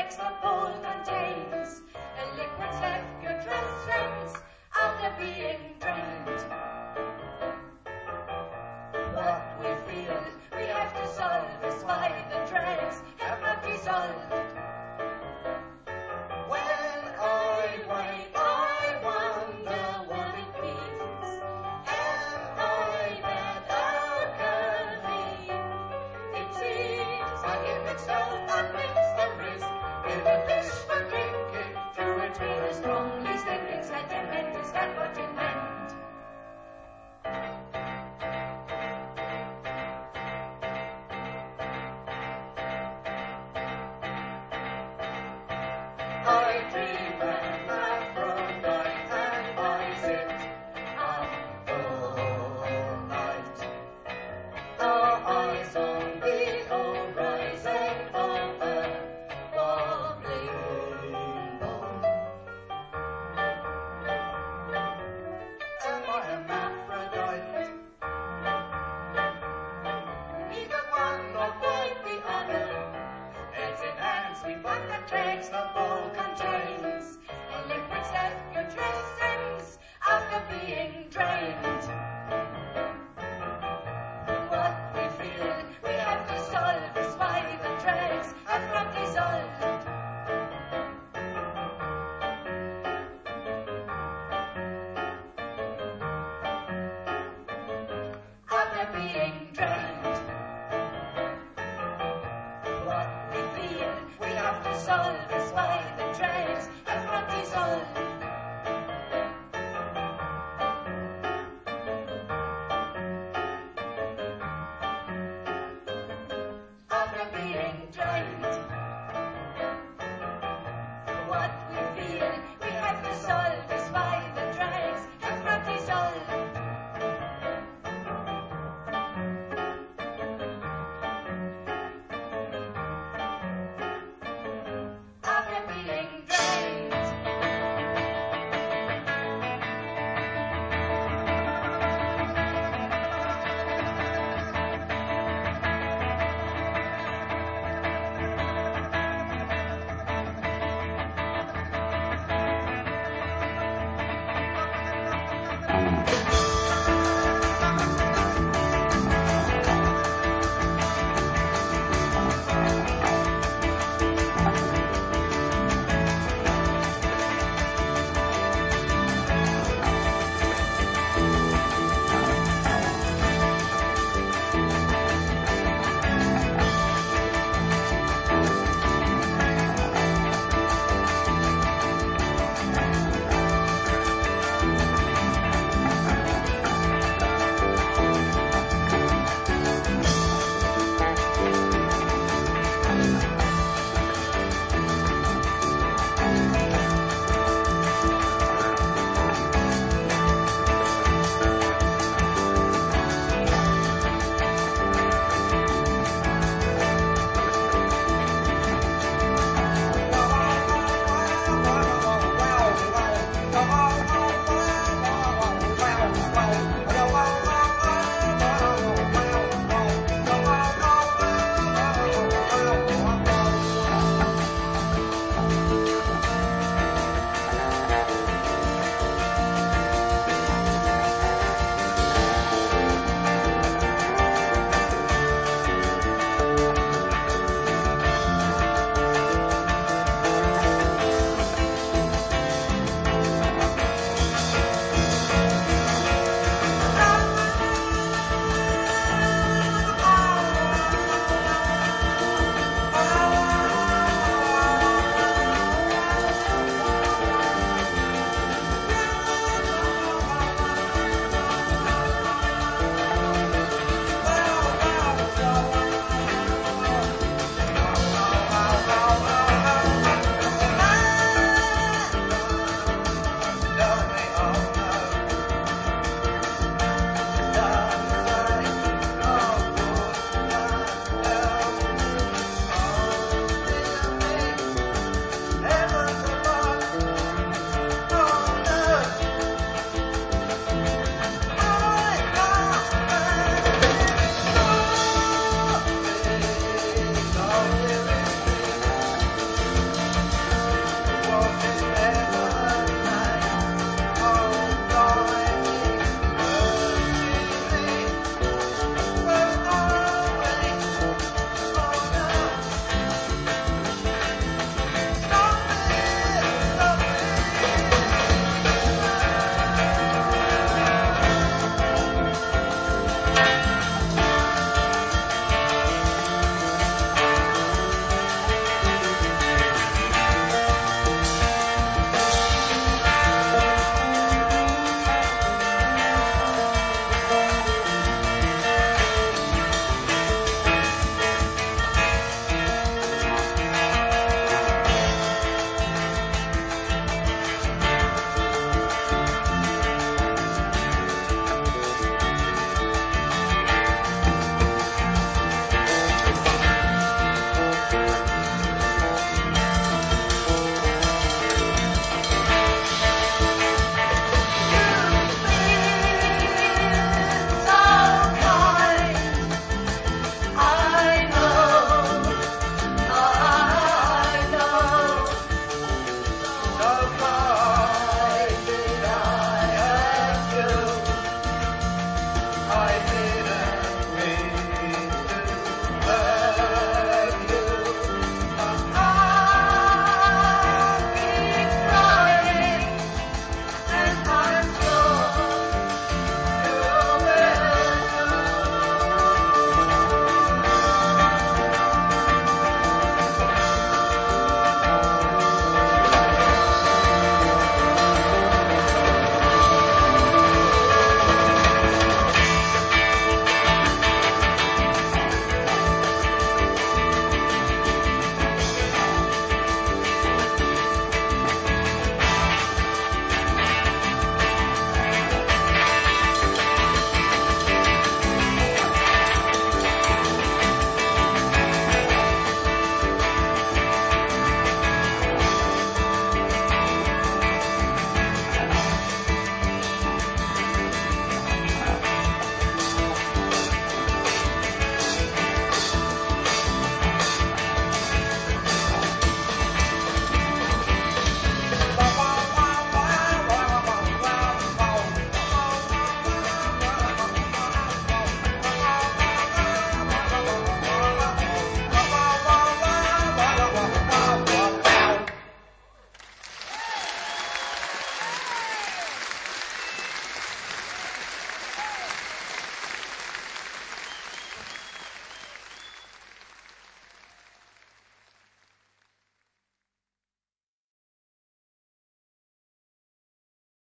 dregs the bowl contains, a liquid left your dress ends after being drained. What we feel we have to solve is why the dregs have not dissolved. When I wake, I wonder what it means. Am I better curly? It seems like if it's so unmix the risk, with a fish for drinking, through it we are strongly slipping, sentiment, is that what you meant? I dream an Aphrodite and I sit up all night. The eyes on the horizon of a wobbling bone. Am I an Aphrodite? Neither one nor quite the other. Heads in hands we put the dregs the bowl contains, a liquid left your dress ends after being drained. What we feel we have to solve is why the dregs have not dissolved. After being